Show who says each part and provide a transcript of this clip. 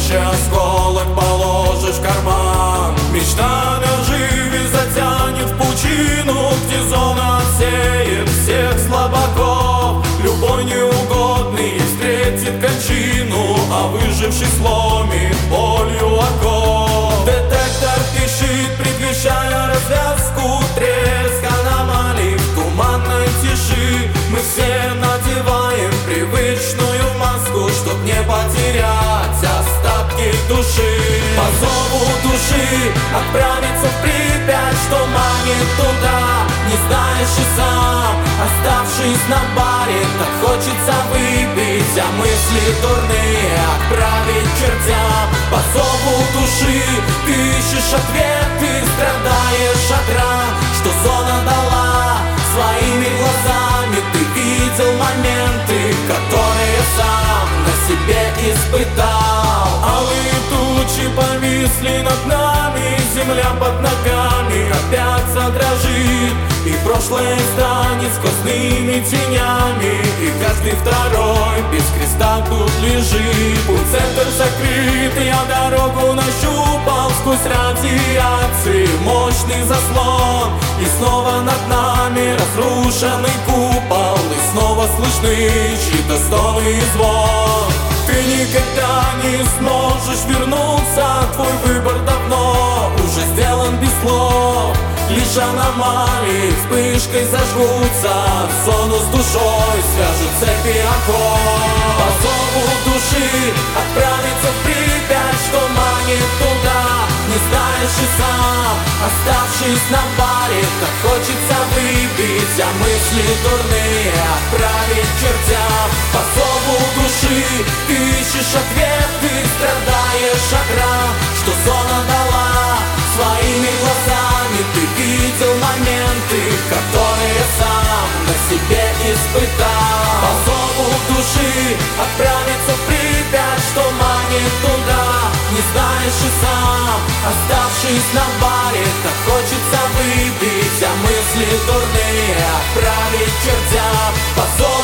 Speaker 1: Горящий осколок положишь в карман. Мечта наживе затянет в пучину, где зона отсеет всех слабаков. Любой неугодный встретит кончину, а выживший сломит болью оков. Детектор пищит, предвещая развязку. Треск аномалий в туманной тиши. Мы все надеваем привычную маску, чтоб не потерять остатки души. По зову души отправиться в Припять, что манит туда, не знаешь и сам. Оставшись на баре, так хочется выпить, а мысли дурные отправить чертям. По зову души ты ищешь ответы, страдаешь от ран, что зона дала. Своими глазами ты видел моменты, которые сам на себе испытал. Алые тучи повисли над нами, земля под ногами опять задрожит, и прошлое станет сквозными тенями, и каждый второй без креста тут лежит. Путь центр закрыт, я дорогу нащупал сквозь радиации, мощный заслон, и снова над нами разрушенный купол, и снова слышны чьи-то стоны и звон. Ты никогда не сможешь вернуться, твой выбор давно уже сделан без слов. Лишь аномалии вспышкой зажгутся, зону с душой свяжут цепи оков. По зову души отправиться в Припять, что манит туда, не знаешь и сам. Оставшись на баре, так хочется выпить, а мысли дурные отправить чертям. По зову души ты ищешь ответы, страдаешь от ран, что зона дала. Своими глазами ты видел моменты, которые сам на себе испытал. По зову души отправиться в Припять, что манит туда, не знаешь и сам. Оставшись на баре, так хочется выпить, а мысли дурные отправить чертям. По зову